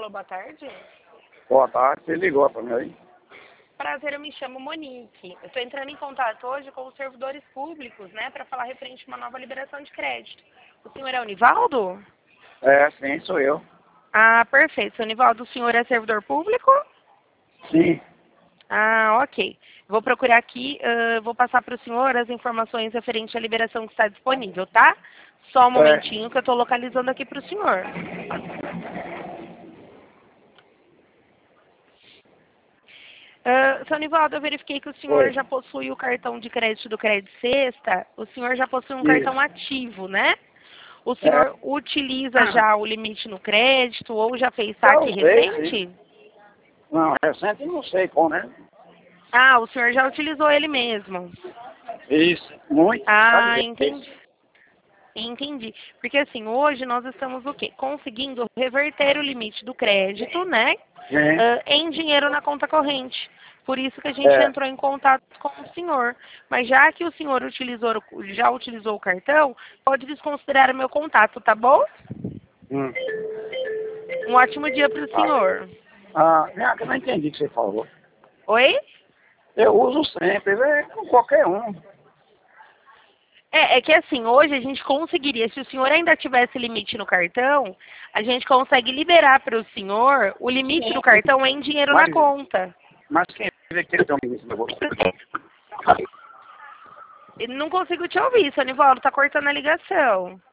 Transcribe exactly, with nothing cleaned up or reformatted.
Alô, boa tarde. Boa tarde, você ligou para mim aí? Prazer, eu me chamo Monique. Eu estou entrando em contato hoje com os servidores públicos, né, para falar referente a uma nova liberação de crédito. O senhor é o Nivaldo? É, sim, sou eu. Ah, perfeito. Seu Nivaldo, o senhor é servidor público? Sim. Ah, ok. Vou procurar aqui, uh, vou passar para o senhor as informações referentes à liberação que está disponível, tá? Só um momentinho que eu estou localizando aqui para o senhor. Uh, seu Nivaldo, eu verifiquei que o senhor Oi. já possui o cartão de crédito do Crédito Sexta. O senhor já possui um Isso. cartão ativo, né? O É. senhor utiliza já o limite no crédito ou já fez Já saque usei, sim. recente? Não, recente não sei como, né? Ah, o senhor já utilizou ele mesmo. Isso. Muito. Ah, Várias vezes. entendi. Entendi. Porque assim, hoje nós estamos o quê? Conseguindo reverter o limite do crédito, né? Sim. ah, em dinheiro na conta corrente. Por isso que a gente É. entrou em contato com o senhor. Mas já que o senhor utilizou, já utilizou o cartão, pode desconsiderar o meu contato, tá bom? Hum. Um ótimo dia para o Ah, senhor. ah, minha, eu não entendi o que você falou. Oi? Eu uso sempre, é com qualquer um. É, é que assim, hoje a gente conseguiria, se o senhor ainda tivesse limite no cartão, a gente consegue liberar para o senhor o limite do Sim. cartão em dinheiro na Mas, conta. mas quem vê que tem um limite no bolso? Não consigo te ouvir, seu Nivaldo, tá cortando a ligação.